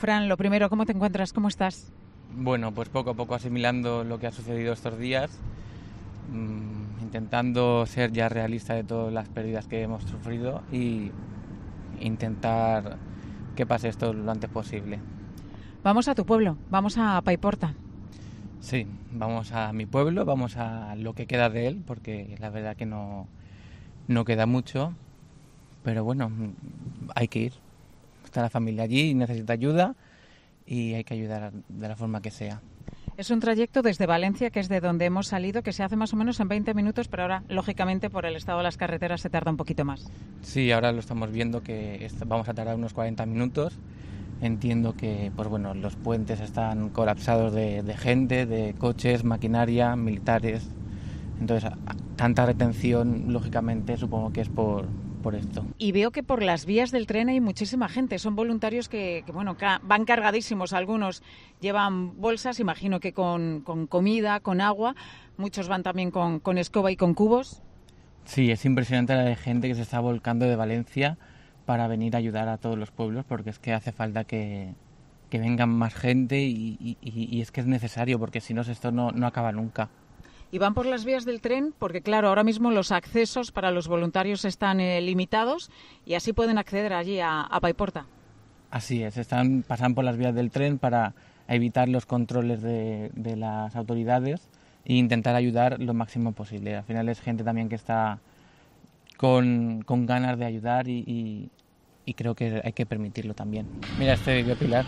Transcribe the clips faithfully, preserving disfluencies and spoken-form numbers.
Fran, lo primero, ¿cómo te encuentras? ¿Cómo estás? Bueno, pues poco a poco asimilando lo que ha sucedido estos días, mmm, intentando ser ya realista de todas las pérdidas que hemos sufrido y intentar que pase esto lo antes posible. Vamos a tu pueblo, vamos a Paiporta. Sí, vamos a mi pueblo, vamos a lo que queda de él, porque la verdad que no, no queda mucho, pero bueno, hay que ir. Está la familia allí y necesita ayuda y hay que ayudar de la forma que sea. Es un trayecto desde Valencia, que es de donde hemos salido, que se hace más o menos en veinte minutos, pero ahora, lógicamente, por el estado de las carreteras se tarda un poquito más. Sí, ahora lo estamos viendo que vamos a tardar unos cuarenta minutos. Entiendo que pues bueno, los puentes están colapsados de, de gente, de coches, maquinaria, militares. Entonces, tanta retención, lógicamente, supongo que es por... por esto. Y veo que por las vías del tren hay muchísima gente, son voluntarios que, que bueno, ca- van cargadísimos, algunos llevan bolsas, imagino que con, con comida, con agua, muchos van también con, con escoba y con cubos. Sí, es impresionante la de gente que se está volcando de Valencia para venir a ayudar a todos los pueblos, porque es que hace falta que, que vengan más gente y, y, y es que es necesario, porque si no esto no, no acaba nunca. Y van por las vías del tren porque, claro, ahora mismo los accesos para los voluntarios están eh, limitados y así pueden acceder allí a, a Paiporta. Así es, están pasan por las vías del tren para evitar los controles de, de las autoridades e intentar ayudar lo máximo posible. Al final es gente también que está con, con ganas de ayudar y, y, y creo que hay que permitirlo también. Mira este vídeo, Pilar.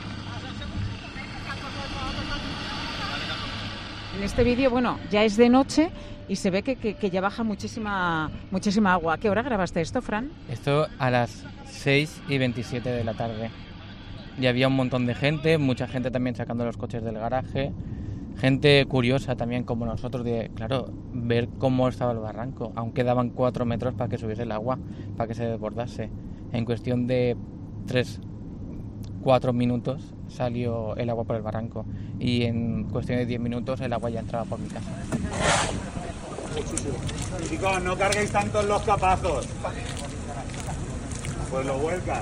En este vídeo, bueno, ya es de noche y se ve que, que, que ya baja muchísima muchísima agua. ¿A qué hora grabaste esto, Fran? Esto a las seis y veintisiete de la tarde. Y había un montón de gente, mucha gente también sacando los coches del garaje. Gente curiosa también como nosotros de, claro, ver cómo estaba el barranco. Aún quedaban cuatro metros para que subiese el agua, para que se desbordase. En cuestión de tres, cuatro minutos salió el agua por el barranco y en cuestión de diez minutos el agua ya entraba por mi casa. Chicos, no carguéis tanto en los capazos. Pues lo vuelcan.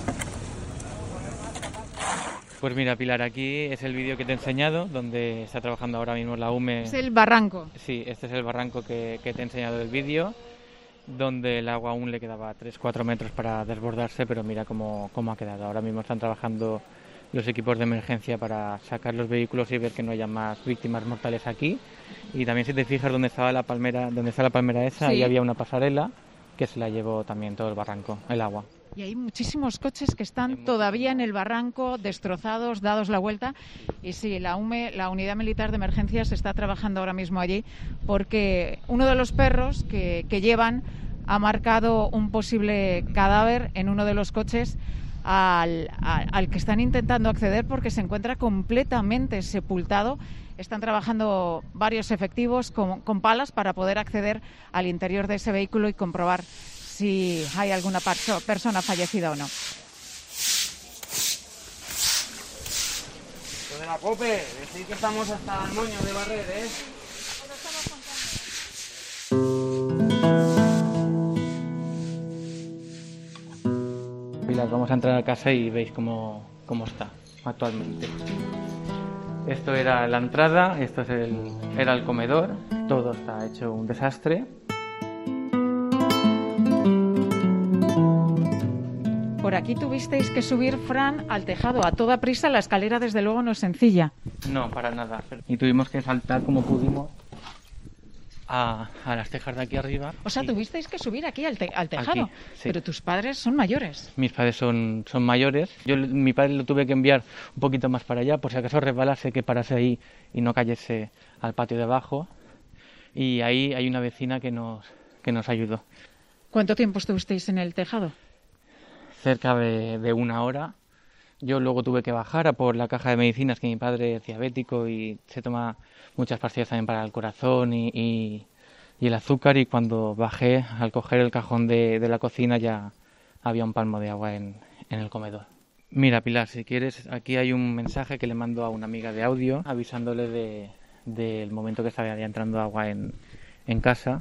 Pues mira, Pilar, aquí es el vídeo que te he enseñado, donde está trabajando ahora mismo la U M E. Es el barranco. Sí, este es el barranco que, que te he enseñado del vídeo, donde el agua aún le quedaba tres cuatro metros para desbordarse, pero mira cómo, cómo ha quedado. Ahora mismo están trabajando los equipos de emergencia para sacar los vehículos y ver que no haya más víctimas mortales aquí. Y también si te fijas donde estaba la palmera, donde está la palmera esa, sí, ahí había una pasarela que se la llevó también todo el barranco, el agua. Y hay muchísimos coches que están todavía en el barranco, destrozados, dados la vuelta. Y sí, la U M E, la Unidad Militar de Emergencias, está trabajando ahora mismo allí porque uno de los perros que, que llevan ha marcado un posible cadáver en uno de los coches al, al, al que están intentando acceder porque se encuentra completamente sepultado. Están trabajando varios efectivos con, con palas para poder acceder al interior de ese vehículo y comprobar si hay alguna perso- persona fallecida o no. Lo de la COPE, decir que estamos hasta el moño de barrer, ¿eh? Pilar, vamos a entrar a casa y veis cómo, cómo está actualmente. Esto era la entrada, esto es el, era el comedor, todo está hecho un desastre. Por aquí tuvisteis que subir, Fran, al tejado a toda prisa. La escalera, desde luego, no es sencilla. No, para nada. Y tuvimos que saltar como pudimos a, a las tejas de aquí arriba. O sea, y... tuvisteis que subir aquí al, te- al tejado. Aquí, sí. Pero tus padres son mayores. Mis padres son, son mayores. Yo, mi padre lo tuve que enviar un poquito más para allá, por si acaso resbalase, que parase ahí y no cayese al patio de abajo. Y ahí hay una vecina que nos, que nos ayudó. ¿Cuánto tiempo estuvisteis en el tejado? Cerca de, de una hora. Yo luego tuve que bajar a por la caja de medicinas, que mi padre es diabético y se toma muchas pastillas también para el corazón y, y, y el azúcar, y cuando bajé, al coger el cajón de, de la cocina, ya había un palmo de agua en, en el comedor. Mira, Pilar, si quieres, aquí hay un mensaje que le mando a una amiga de audio avisándole de, del momento que estaba ya entrando agua en, en casa.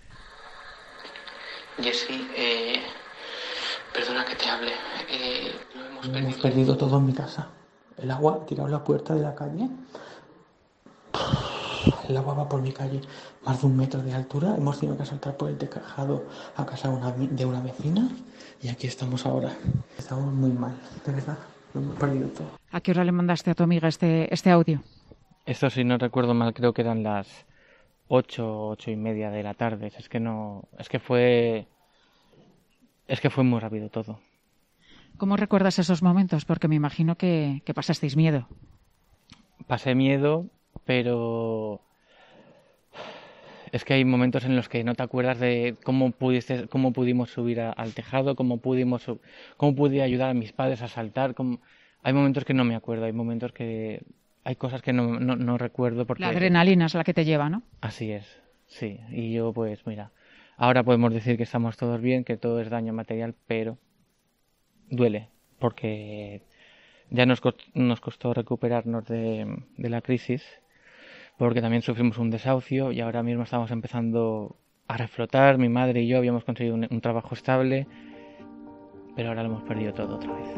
Jessy, eh... perdona que te hable. Eh, lo hemos, Hemos perdido. perdido todo en mi casa. El agua ha tirado la puerta de la calle. El agua va por mi calle más de un metro de altura. Hemos tenido que saltar por el tejado a casa de una, de una vecina. Y aquí estamos ahora. Estamos muy mal, de verdad. Lo hemos perdido todo. ¿A qué hora le mandaste a tu amiga este, este audio? Esto, si no recuerdo mal, creo que eran las ocho, ocho y media de la tarde. Es que no, es que fue, es que fue muy rápido todo. ¿Cómo recuerdas esos momentos? Porque me imagino que, que pasasteis miedo. Pasé miedo, pero es que hay momentos en los que no te acuerdas de cómo pudiste, cómo pudimos subir a, al tejado, cómo pudimos, cómo pude ayudar a mis padres a saltar. Cómo... Hay momentos que no me acuerdo, hay momentos que hay cosas que no, no, no recuerdo porque... La adrenalina es la que te lleva, ¿no? Así es, sí. Y yo, pues, mira, ahora podemos decir que estamos todos bien, que todo es daño material, pero duele, porque ya nos costó, nos costó recuperarnos de, de la crisis, porque también sufrimos un desahucio y ahora mismo estamos empezando a reflotar. Mi madre y yo habíamos conseguido un, un trabajo estable, pero ahora lo hemos perdido todo otra vez.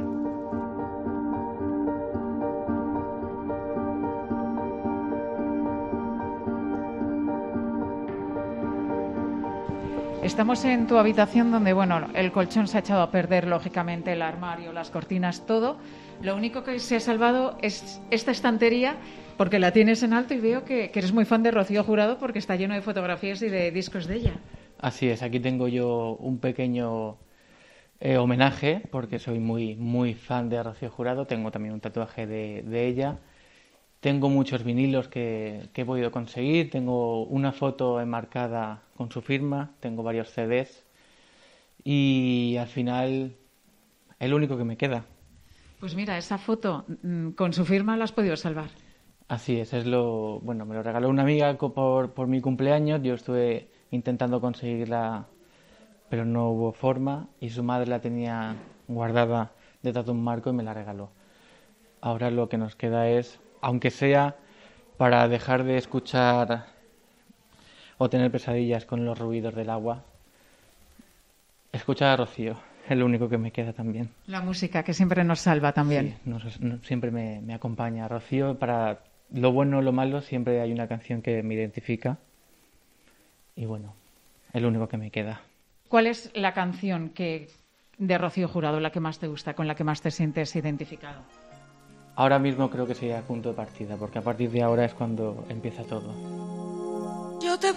Estamos en tu habitación donde, bueno, el colchón se ha echado a perder, lógicamente, el armario, las cortinas, todo. Lo único que se ha salvado es esta estantería, porque la tienes en alto y veo que, que eres muy fan de Rocío Jurado porque está lleno de fotografías y de discos de ella. Así es, aquí tengo yo un pequeño eh, homenaje, porque soy muy, muy fan de Rocío Jurado. Tengo también un tatuaje de, de ella. Tengo muchos vinilos que, que he podido conseguir, tengo una foto enmarcada con su firma, tengo varios C Ds y al final es lo único que me queda. Pues mira, esa foto con su firma la has podido salvar. Así es, es lo bueno, me lo regaló una amiga por, por mi cumpleaños, yo estuve intentando conseguirla, pero no hubo forma y su madre la tenía guardada detrás de un marco y me la regaló. Ahora lo que nos queda es, aunque sea para dejar de escuchar o tener pesadillas con los ruidos del agua, escuchar a Rocío, es lo único que me queda también. La música, que siempre nos salva también. Sí, nos, nos, siempre me, me acompaña. Rocío, para lo bueno o lo malo, siempre hay una canción que me identifica y bueno, es lo único que me queda. ¿Cuál es la canción que de Rocío Jurado, la que más te gusta, con la que más te sientes identificado? Ahora mismo creo que sería punto de partida, porque a partir de ahora es cuando empieza todo. Yo te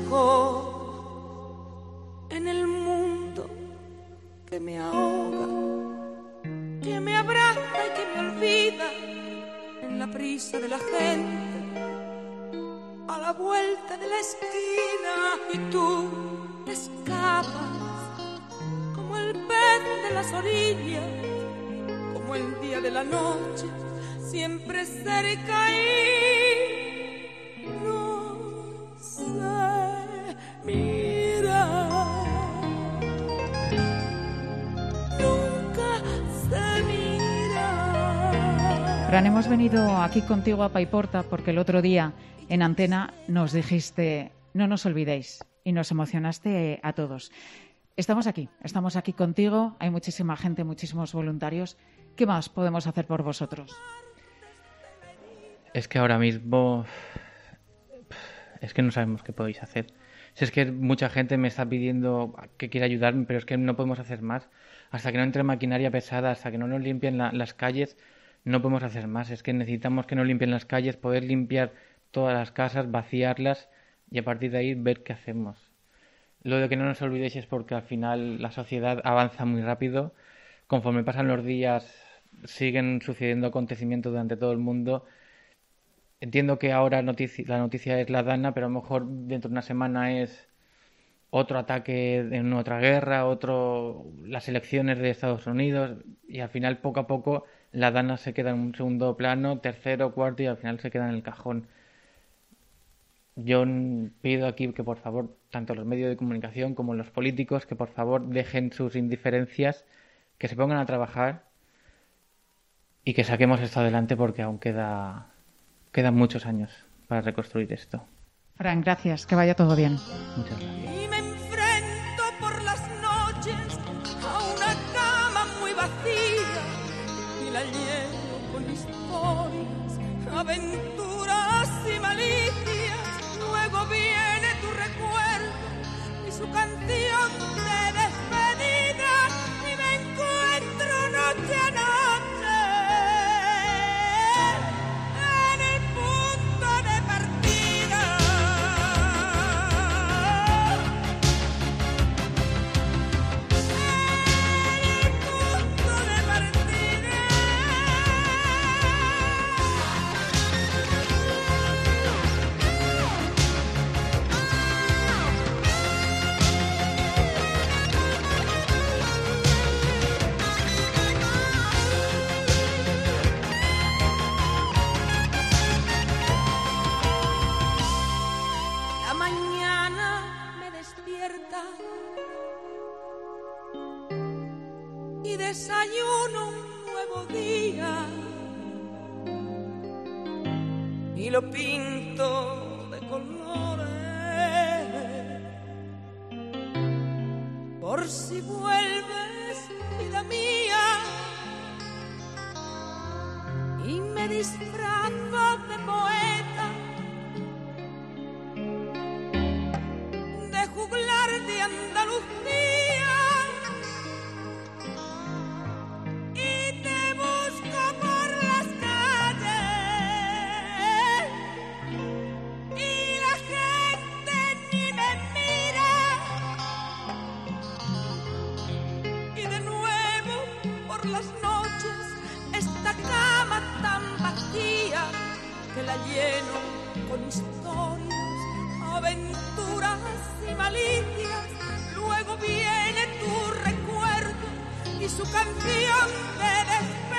busco en el mundo que me ahoga, que me abraza y que me olvida en la prisa de la gente, a la vuelta de la esquina, y tú te escapas como el pez de las orillas, como el día de la noche, siempre cerca y no sé mirar, nunca sé mirar. Fran, hemos venido aquí contigo a Paiporta porque el otro día en Antena nos dijiste, no nos olvidéis, y nos emocionaste a todos. Estamos aquí, estamos aquí contigo, hay muchísima gente, muchísimos voluntarios. ¿Qué más podemos hacer por vosotros? Es que ahora mismo es que no sabemos qué podéis hacer. Si es que mucha gente me está pidiendo que quiera ayudarme, pero es que no podemos hacer más. Hasta que no entre maquinaria pesada, hasta que no nos limpien la, las calles, no podemos hacer más. Es que necesitamos que nos limpien las calles, poder limpiar todas las casas, vaciarlas y a partir de ahí ver qué hacemos. Lo de que no nos olvidéis es porque al final la sociedad avanza muy rápido. Conforme pasan los días siguen sucediendo acontecimientos durante todo el mundo. Entiendo que ahora noticia, la noticia es la Dana, pero a lo mejor dentro de una semana es otro ataque en otra guerra, otro las elecciones de Estados Unidos y al final poco a poco la Dana se queda en un segundo plano, tercero, cuarto y al final se queda en el cajón. Yo pido aquí que por favor, tanto los medios de comunicación como los políticos, que por favor dejen sus indiferencias, que se pongan a trabajar y que saquemos esto adelante porque aún queda, quedan muchos años para reconstruir esto. Fran, gracias, que vaya todo bien. Muchas gracias. Y me enfrento por las noches a una cama muy vacía y la lleno con historias y lo pinto de colores. Por si vuelves, vida mía, y me disfrazo de poeta, de juglar de Andalucía, y te busco por las calles, y la gente ni me mira, y de nuevo por las noches esta cama tan vacía que la lleno con historias, aventuras y malicias. Luego viene tu recuerdo y su canción de despecho.